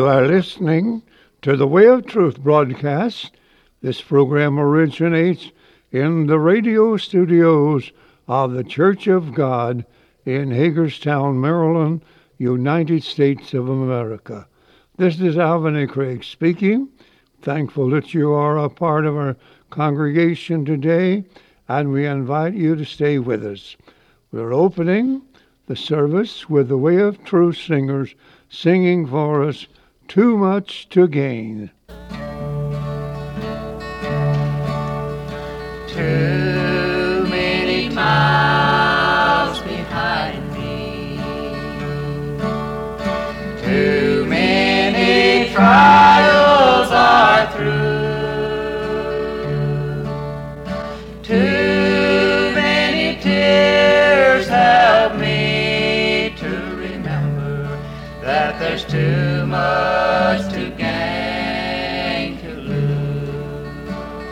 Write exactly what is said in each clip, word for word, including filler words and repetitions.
are listening to the Way of Truth broadcast. This program originates in the radio studios of the Church of God in Hagerstown, Maryland, United States of America. This is Alvin A. Craig speaking. Thankful that you are a part of our congregation today, and we invite you to stay with us. We're opening the service with the Way of Truth singers singing for us, Too Much to Gain. Too many miles behind me, too many trials are through, too many tears help me to remember that there's too much to gain to lose.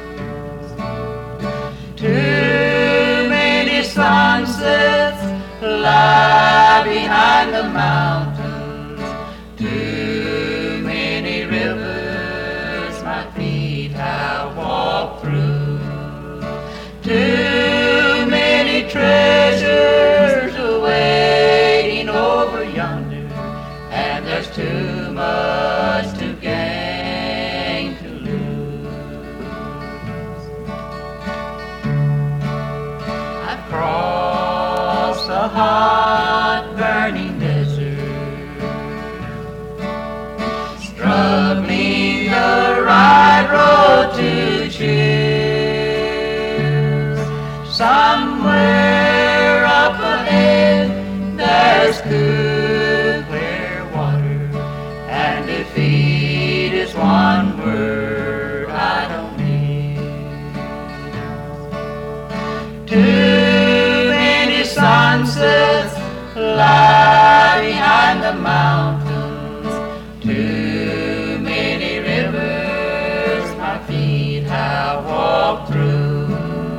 Too many sunsets lie behind the mountains, too many rivers my feet have walked through, too many treasures awaiting over yonder, and there's too much to gain to lose. I've crossed the hot burning desert, struggling the right road to choose. Somewhere up ahead there's cool, clear water, and defeat is one word I don't need. Too many sunsets lie behind the mountains, too many rivers my feet have walked through,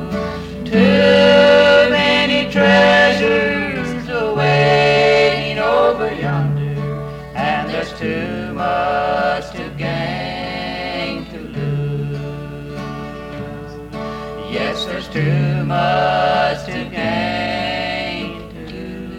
too many treasures awaiting over yonder, and there's too much to gain to lose. Yes, there's too much to gain to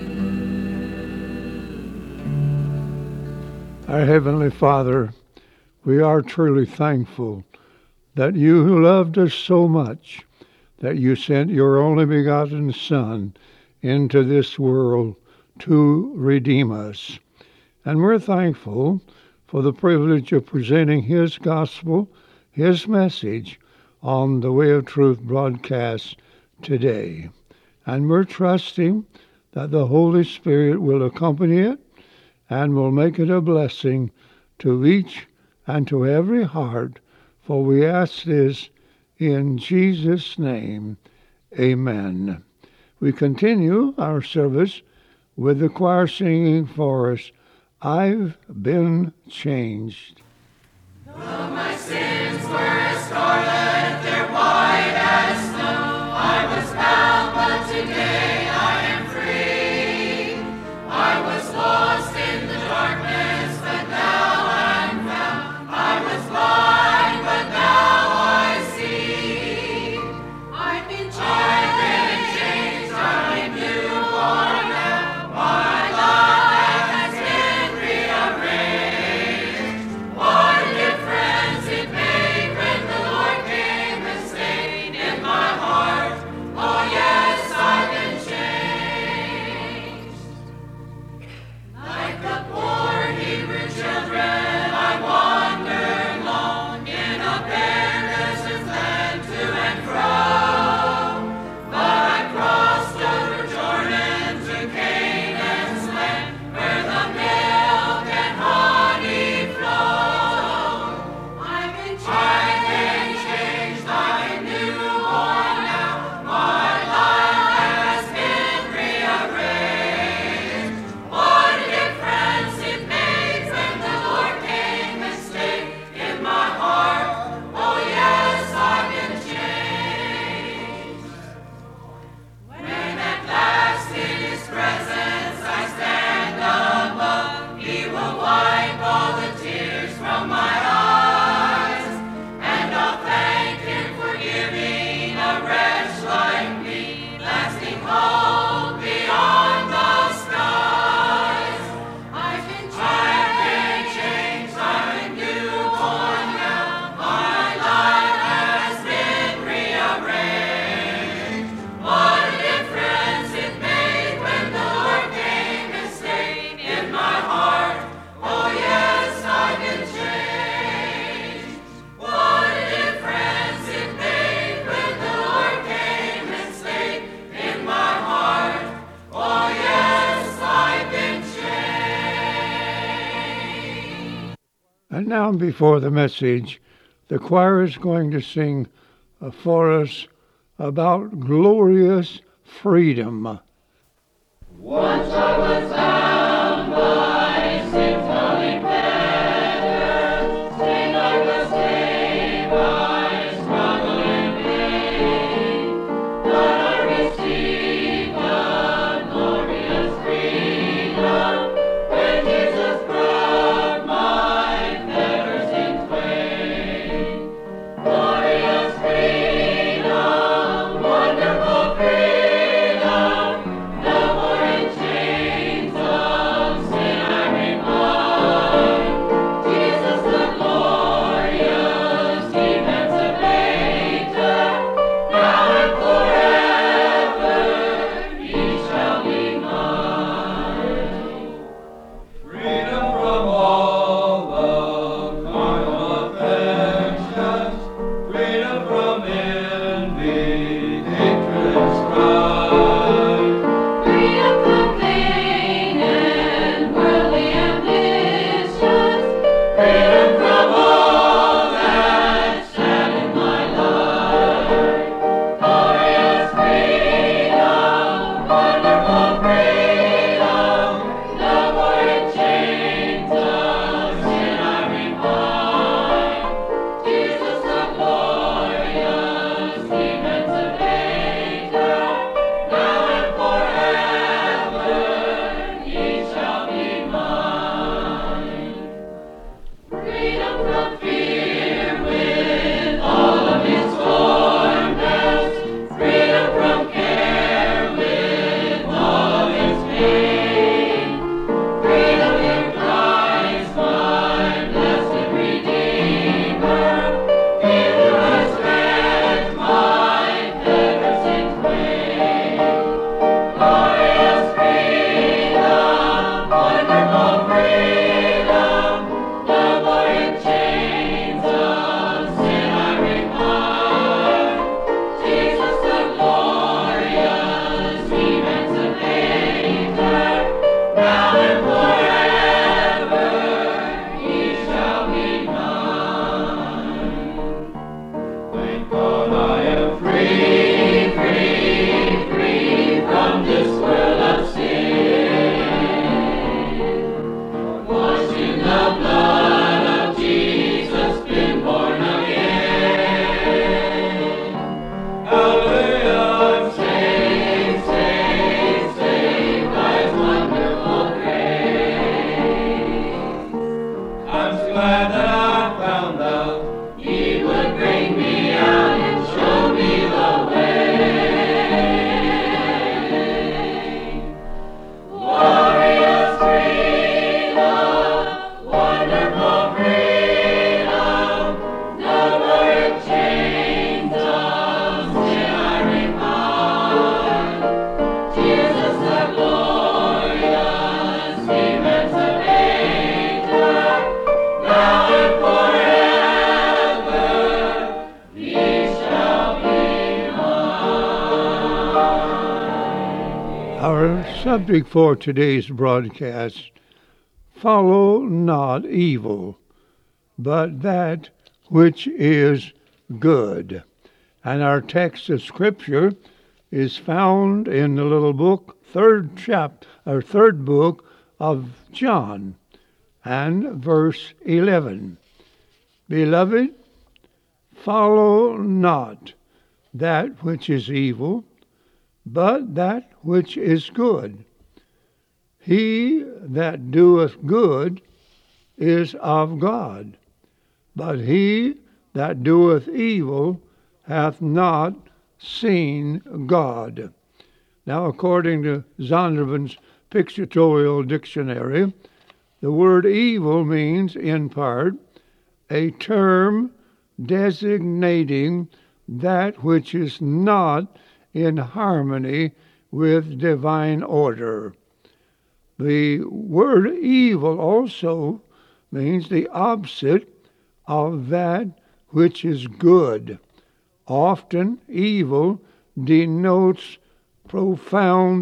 lose. Our Heavenly Father, we are truly thankful that you who loved us so much, that you sent your only begotten Son into this world to redeem us. And we're thankful for the privilege of presenting his gospel, his message, on the Way of Truth broadcast today. And we're trusting that the Holy Spirit will accompany it and will make it a blessing to each and to every heart, for we ask this in Jesus' name. Amen. We continue our service with the choir singing for us, I've Been Changed. Though my sins were as scarlet, they're white as snow. I was bound, but today I am free. I was lost in the darkness, but now I'm found. I was blind, but now I see. I've been changed. I've been changed. I'm newborn now. My life has been rearranged. before the message, the choir is going to sing uh, for us about glorious freedom. Once I was bound by sin's holy fetters, sin I was saved by struggle and pain, but I received the glorious freedom when Jesus broke my fetters in twain. Glorious freedom, wonderful freedom, no more in chains of sin I remind. Jesus the glorious emancipator, now and forever he shall be mine. Freedom from all the carnal affections, freedom from envy, hatred, and strife. Freedom from vain and worldly ambitions, freedom from all that saddened my life. Glorious freedom, wonderful freedom, no more in chains of sin I repine. Jesus the glorious emancipator, now and forever he shall be mine. Freedom from fear with all of its torments, freedom from care with all of its pain, freedom in Christ my blessed Redeemer, He who has stretched my fetters in twain. Glorious freedom, wonderful freedom, no more in chains of sin I repine. Jesus the glorious emancipator, now and forever he shall be mine. Thank God I am free, free, free from this world of sin. Washed in the blood of Jesus, been born again. Hallelujah, I'm saved, saved, saved by His wonderful grace. I'm so glad that I found out He would bring me out and show me the way. Glorious freedom, wonderful freedom, no more in chains of sin I repine. Jesus the glorious emancipator, now and forever he shall be mine. Our subject for today's broadcast, follow not evil, but that which is good. And our text of Scripture is found in the little book, third chap, or third book of John, and verse eleven. Beloved, follow not that which is evil, but that which is good. He that doeth good is of God, but he that doeth evil hath not seen God. Now, according to Zondervan's Pictorial Dictionary, the word evil means, in part, a term designating that which is not in harmony with divine order. The word evil also means the opposite of that which is good. Often evil denotes profound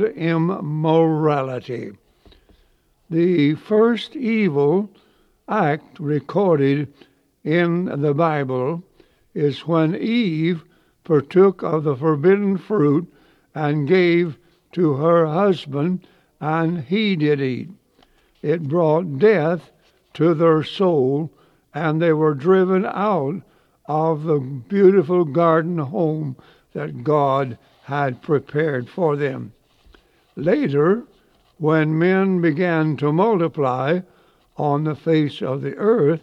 immorality. The first evil act recorded in the Bible is when Eve partook of the forbidden fruit and gave to her husband, and he did eat. It brought death to their soul, and they were driven out of the beautiful garden home that God had prepared for them. Later, when men began to multiply on the face of the earth,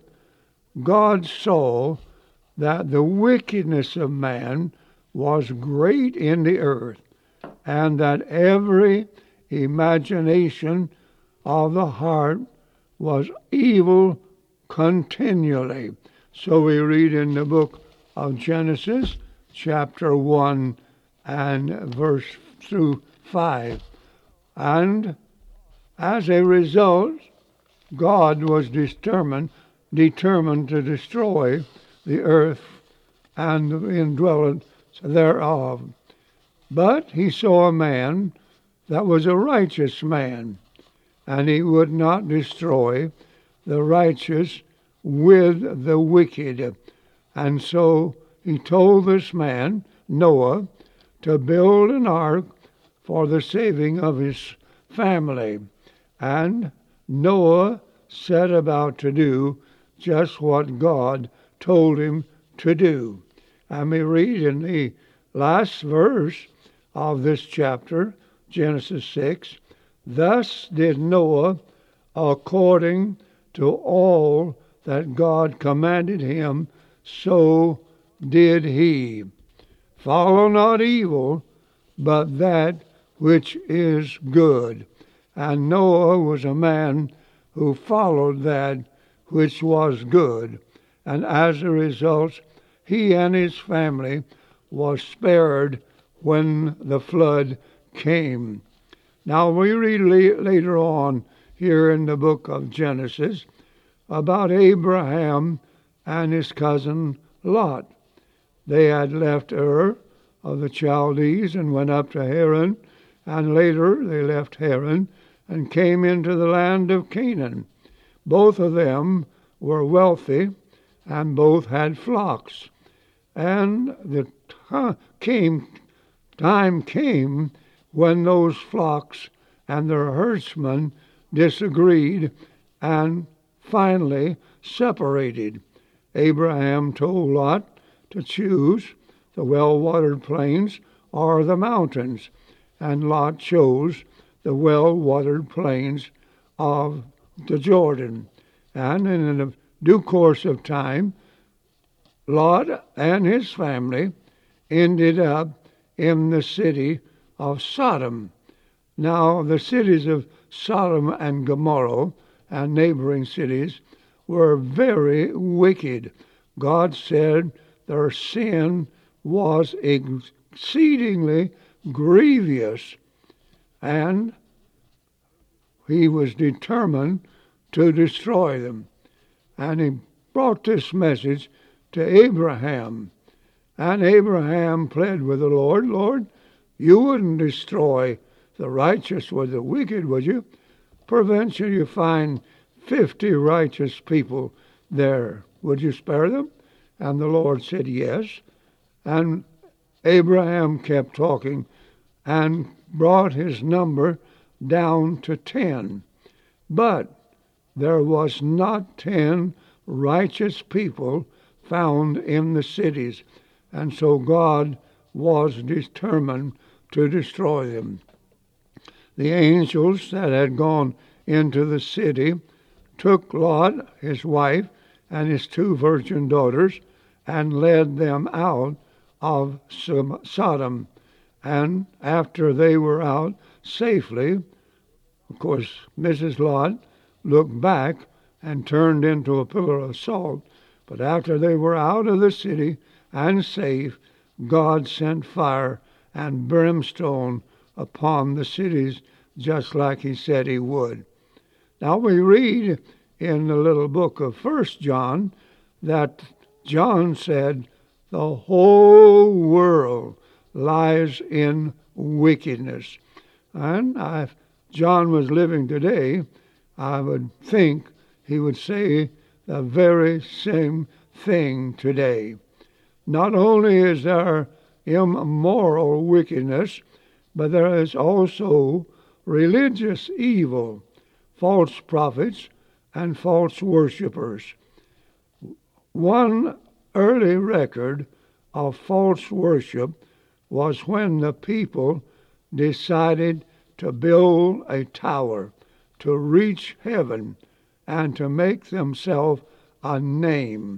God saw that the wickedness of man was great in the earth, and that every imagination of the heart was evil continually. So we read in the book of Genesis, chapter one and verse through five. And as a result, God was determined determined to destroy the earth and the indwellers thereof. But he saw a man that was a righteous man, and he would not destroy the righteous with the wicked. And so he told this man, Noah, to build an ark for the saving of his family. And Noah set about to do just what God told him to do. And we read in the last verse of this chapter, Genesis six, thus did Noah according to all that God commanded him, so did he. Follow not evil, but that which is good. And Noah was a man who followed that which was good. And as a result, he and his family was spared when the flood came. Now we read la- later on here in the book of Genesis about Abraham and his cousin Lot. They had left Ur of the Chaldees and went up to Haran, and later they left Haran and came into the land of Canaan. Both of them were wealthy, and both had flocks. And the t- came, time came when those flocks and their herdsmen disagreed and finally separated. Abraham told Lot to choose the well-watered plains or the mountains, and Lot chose the well-watered plains of the Jordan. And in the due course of time, Lot and his family ended up in the city of Sodom. Now, the cities of Sodom and Gomorrah and neighboring cities were very wicked. God said their sin was exceedingly grievous, and he was determined to destroy them. And he brought this message to Abraham. And Abraham pled with the Lord, Lord, you wouldn't destroy the righteous with the wicked, would you? Peradventure you find fifty righteous people there. Would you spare them? And the Lord said, yes. And Abraham kept talking and brought his number down to ten. But there was not ten righteous people found in the cities, and so God was determined to destroy them. The angels that had gone into the city took Lot, his wife, and his two virgin daughters, and led them out of Sodom. And after they were out safely, of course, Missus Lot looked back and turned into a pillar of salt. But after they were out of the city and safe, God sent fire and brimstone upon the cities, just like he said he would. Now we read in the little book of First John that John said, the whole world lies in wickedness. And if John was living today, I would think he would say the very same thing today. Not only is there immoral wickedness, but there is also religious evil, false prophets, and false worshippers. One early record of false worship was when the people decided to build a tower to reach heaven and to make themselves a name.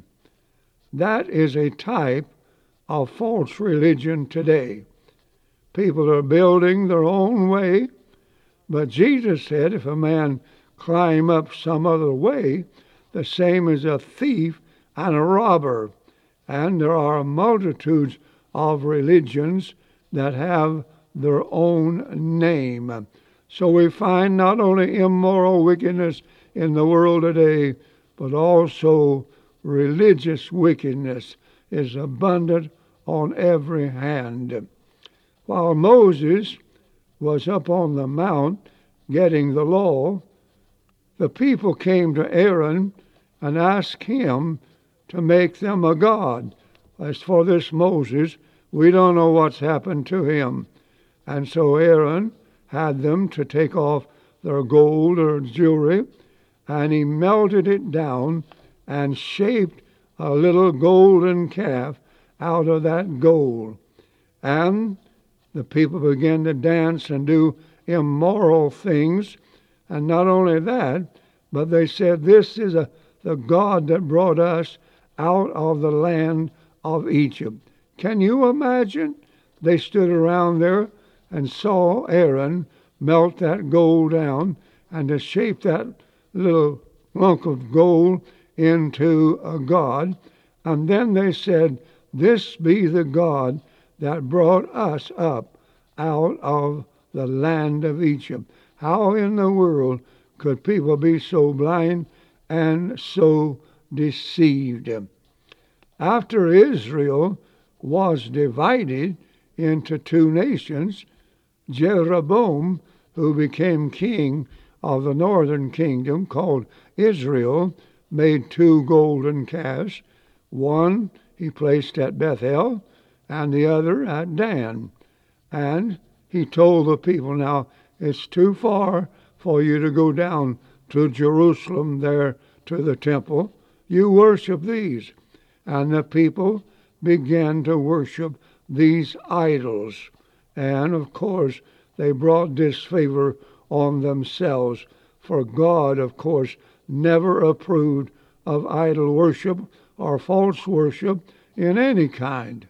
That is a type of false religion today. People are building their own way, but Jesus said if a man climb up some other way, the same as a thief and a robber. And there are multitudes of religions that have their own name. So we find not only immoral wickedness in the world today, but also religious wickedness is abundant on every hand. While Moses was up on the mount getting the law, the people came to Aaron and asked him to make them a god. As for this Moses, we don't know what's happened to him. And so Aaron had them to take off their gold or jewelry, and he melted it down and shaped a little golden calf out of that gold. And the people began to dance and do immoral things. And not only that, but they said, this is a, the God that brought us out of the land of Egypt. Can you imagine? They stood around there and saw Aaron melt that gold down and to shape that little lump of gold into a god. And then they said, this be the God that brought us up out of the land of Egypt. How in the world could people be so blind and so deceived? After Israel was divided into two nations, Jeroboam, who became king of the northern kingdom called Israel, made two golden calves. One he placed at Bethel and the other at Dan. And he told the people, now it's too far for you to go down to Jerusalem there to the temple. You worship these. And the people began to worship these idols. And of course they brought disfavor on themselves, for God, of course, never approved of idol worship or false worship in any kind.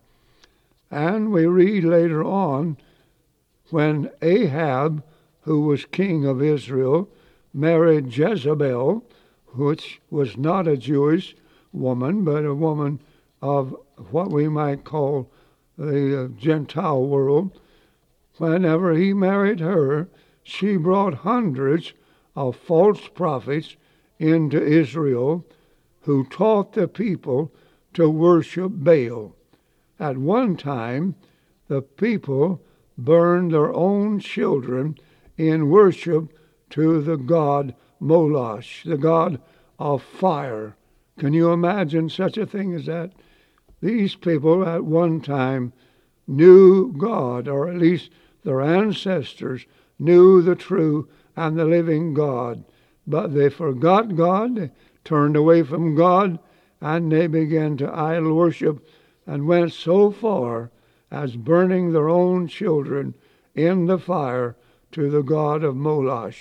And we read later on when Ahab, who was king of Israel, married Jezebel, which was not a Jewish woman, but a woman of what we might call the Gentile world. Whenever he married her, she brought hundreds of false prophets into Israel who taught the people to worship Baal. At one time, the people burned their own children in worship to the god Moloch, the god of fire. Can you imagine such a thing as that? These people at one time knew God, or at least their ancestors knew the true and the living God. But they forgot God, they turned away from God, and they began to idol worship and went so far as burning their own children in the fire to the god of Moloch.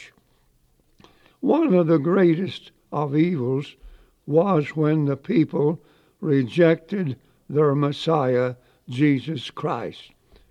One of the greatest of evils was when the people rejected their Messiah, Jesus Christ.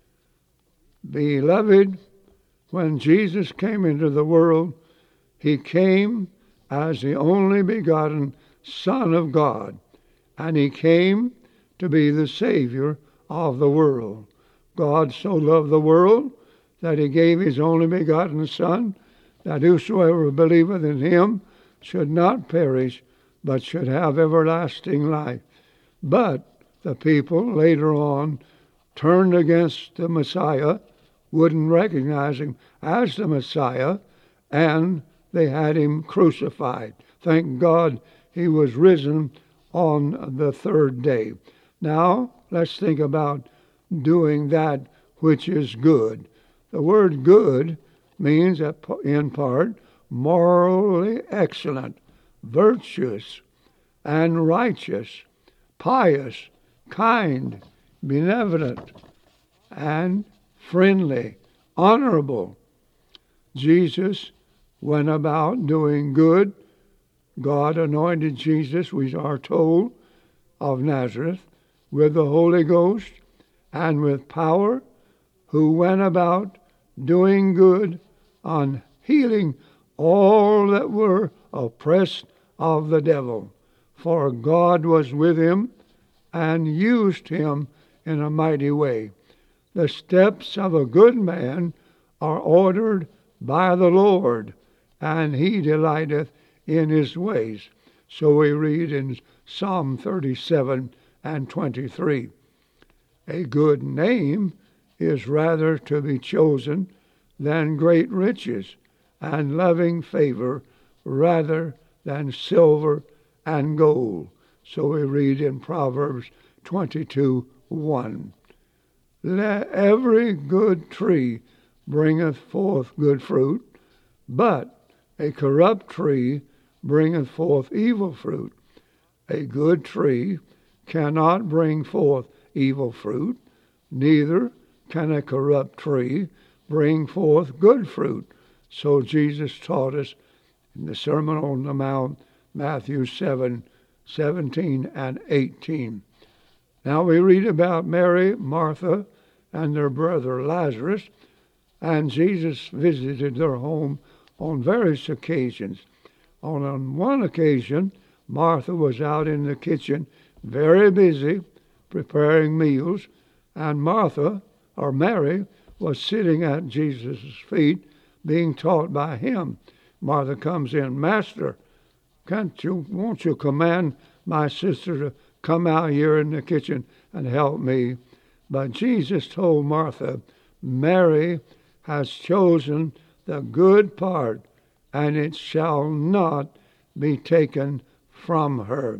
Beloved, when Jesus came into the world, he came as the only begotten Son of God, and he came to be the Savior of the world. God so loved the world that he gave his only begotten Son, that whosoever believeth in him should not perish, but should have everlasting life. But the people later on turned against the Messiah, wouldn't recognize him as the Messiah, and they had him crucified. Thank God he was risen on the third day. Now, let's think about doing that which is good. The word good means, in part, morally excellent, virtuous, and righteous, pious, kind, benevolent, and friendly, honorable. Jesus went about doing good. God anointed Jesus, we are told, of Nazareth, with the Holy Ghost and with power, who went about doing good, on healing all that were oppressed of the devil. For God was with him and used him in a mighty way. The steps of a good man are ordered by the Lord, and he delighteth in his ways. So we read in Psalm thirty-seven and twenty-three. A good name is rather to be chosen than great riches, and loving favor rather than silver and gold. So we read in Proverbs twenty-two one. Let every good tree bringeth forth good fruit, but a corrupt tree bringeth forth evil fruit. A good tree cannot bring forth evil fruit, neither can a corrupt tree bring forth good fruit. So Jesus taught us in the Sermon on the Mount, Matthew seven, seventeen and eighteen. Now we read about Mary, Martha, and their brother Lazarus, and Jesus visited their home on various occasions. On one occasion, Martha was out in the kitchen, very busy, preparing meals, and Martha, or Mary, was sitting at Jesus' feet, being taught by him. Martha comes in, Master, can't you, won't you command my sister to come out here in the kitchen and help me? But Jesus told Martha, Mary has chosen the good part, and it shall not be taken from her.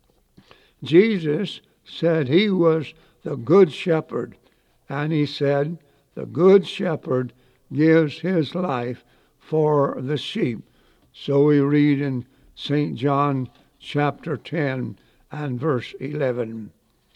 Jesus said he was the good shepherd, and he said the good shepherd gives his life for the sheep. So we read in Saint John chapter ten and verse eleven.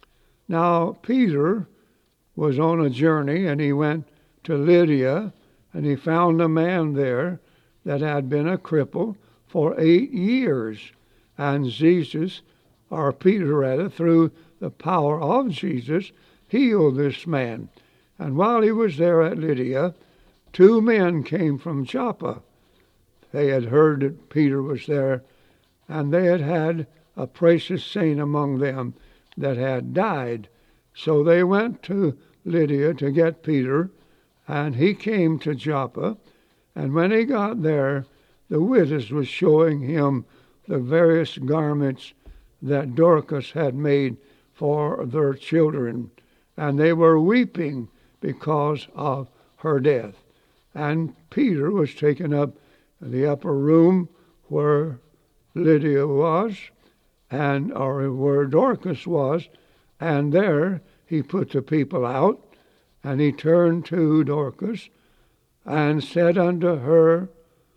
Now Peter was on a journey, and he went to Lydia, and he found a man there that had been a cripple for eight years. And Jesus, or Peter rather, through the power of Jesus, healed this man. And while he was there at Lydia, two men came from Joppa. They had heard that Peter was there, and they had had a precious saint among them that had died. So they went to Lydia to get Peter, and he came to Joppa. And when he got there, the widows was showing him the various garments that Dorcas had made for their children, and they were weeping because of her death. And Peter was taken up in the upper room where Lydia was, and or where Dorcas was, and there he put the people out, and he turned to Dorcas and said unto her,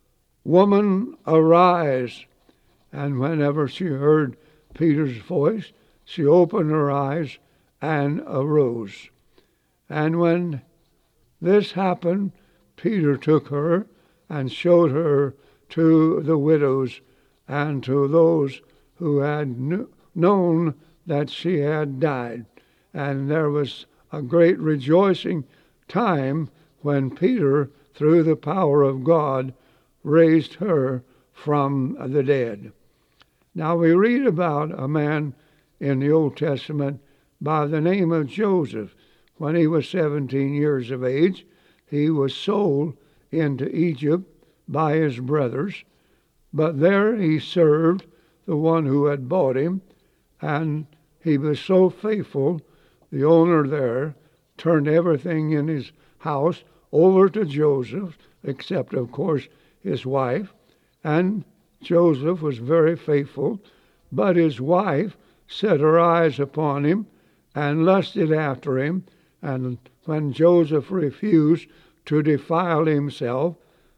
Woman, arise. And whenever she heard Peter's voice, she opened her eyes and arose. And when this happened, Peter took her and showed her to the widows and to those who had kn- known that she had died. And there was a great rejoicing time when Peter, through the power of God, raised her from the dead. Now we read about a man in the Old Testament by the name of Joseph. When he was seventeen years of age, he was sold into Egypt by his brothers, but there he served the one who had bought him, and he was so faithful, the owner there turned everything in his house over to Joseph, except, of course, his wife. And Joseph was very faithful, but his wife set her eyes upon him and lusted after him. And when Joseph refused to defile himself,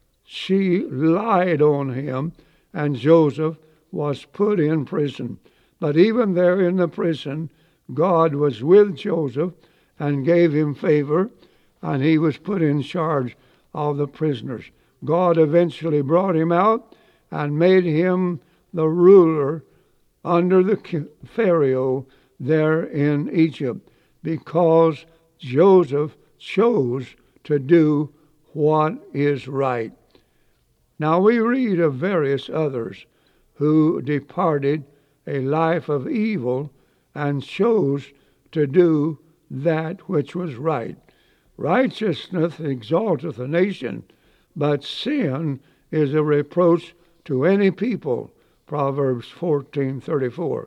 she lied on him, and Joseph was put in prison. But even there in the prison, God was with Joseph and gave him favor, and he was put in charge of the prisoners. God eventually brought him out and made him the ruler under the Pharaoh there in Egypt, because Joseph chose to do what is right. Now we read of various others who departed a life of evil and chose to do that which was right. Righteousness exalteth a nation, but sin is a reproach to any people. Proverbs fourteen thirty-four.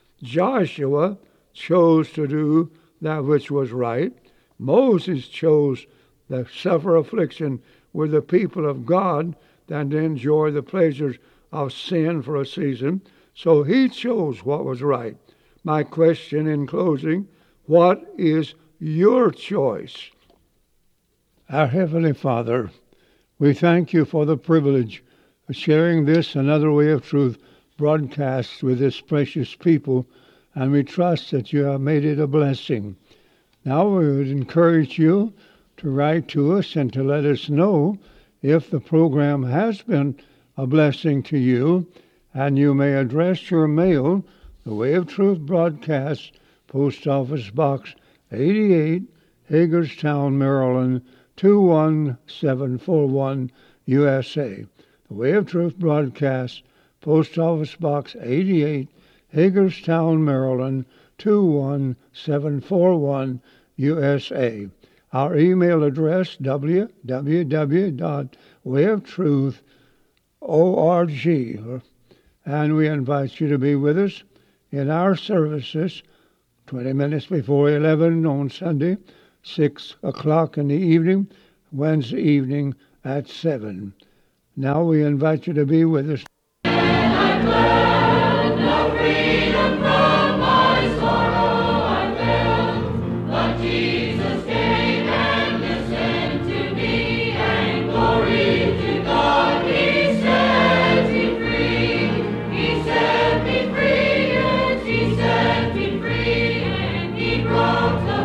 Joshua chose to do that which was right. Moses chose to suffer affliction with the people of God than to enjoy the pleasures of sin for a season. So he chose what was right. My question in closing, what is your choice? Our Heavenly Father, we thank you for the privilege of sharing this Another Way of Truth broadcast with this precious people, and we trust that you have made it a blessing. Now we would encourage you to write to us and to let us know if the program has been a blessing to you, and you may address your mail, The Way of Truth Broadcast, Post Office Box eighty-eight, Hagerstown, Maryland, two one seven four one, U S A. The Way of Truth Broadcast, Post Office Box eighty-eight, Hagerstown, Maryland, two one seven four one, U S A. Our email address, w w w dot way of truth dot org. And we invite you to be with us in our services twenty minutes before eleven on Sunday, six o'clock in the evening, Wednesday evening at seven. Now we invite you to be with us. He set me free, and he set me free, and he brought the